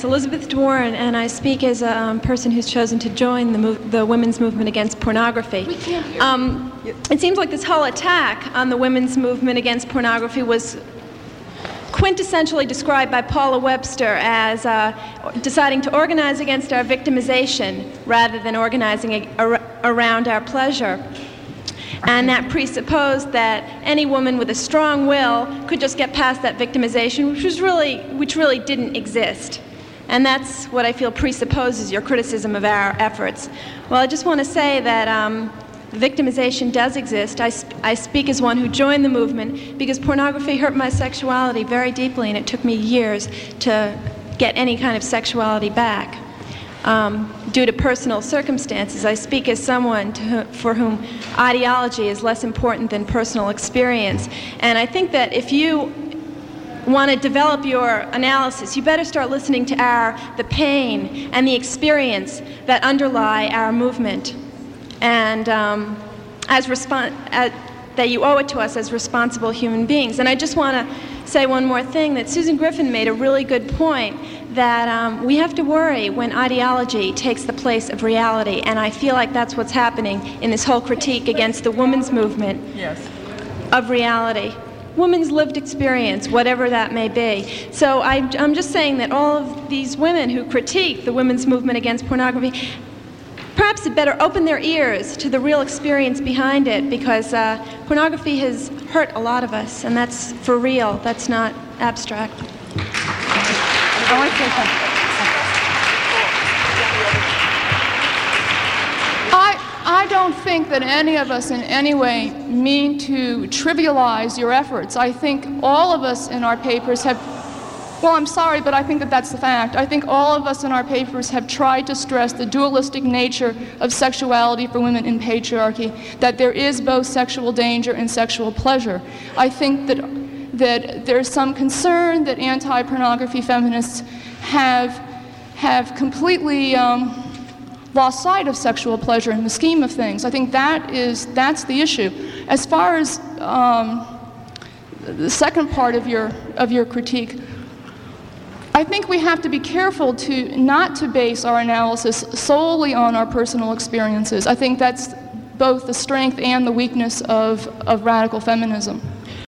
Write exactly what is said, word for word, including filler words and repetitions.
Elizabeth Dworin, and I speak as a um, person who's chosen to join the, mov- the women's movement against pornography. We can't hear um, It seems like this whole attack on the women's movement against pornography was quintessentially described by Paula Webster as uh, deciding to organize against our victimization rather than organizing a- ar- around our pleasure. And that presupposed that any woman with a strong will could just get past that victimization, which was really, which really didn't exist. And that's what I feel presupposes your criticism of our efforts. Well, I just want to say that um, victimization does exist. I, sp- I speak as one who joined the movement because pornography hurt my sexuality very deeply, and it took me years to get any kind of sexuality back. Um, due to personal circumstances, I speak as someone to who, for whom ideology is less important than personal experience. And I think that if you want to develop your analysis, you better start listening to our the pain and the experience that underlie our movement, and um, as respon- uh, that you owe it to us as responsible human beings. And I just want to say one more thing, that Susan Griffin made a really good point, that um, we have to worry when ideology takes the place of reality, and I feel like that's what's happening in this whole critique against the women's movement yes. of reality. Women's lived experience, whatever that may be. So I, I'm just saying that all of these women who critique the women's movement against pornography perhaps had better open their ears to the real experience behind it, because uh, pornography has hurt a lot of us, and that's for real. That's not abstract. I want to say something. I, I don't think that any of us in any way mean to trivialize your efforts. I think all of us in our papers have, well, I'm sorry, but I think that that's the fact. I think all of us in our papers have tried to stress the dualistic nature of sexuality for women in patriarchy, that there is both sexual danger and sexual pleasure. I think that that there's some concern that anti-pornography feminists have have completely um, lost sight of sexual pleasure in the scheme of things. I think that is that's the issue. As far as um, the second part of your of your critique, I think we have to be careful to not to base our analysis solely on our personal experiences. I think that's both the strength and the weakness of, of radical feminism.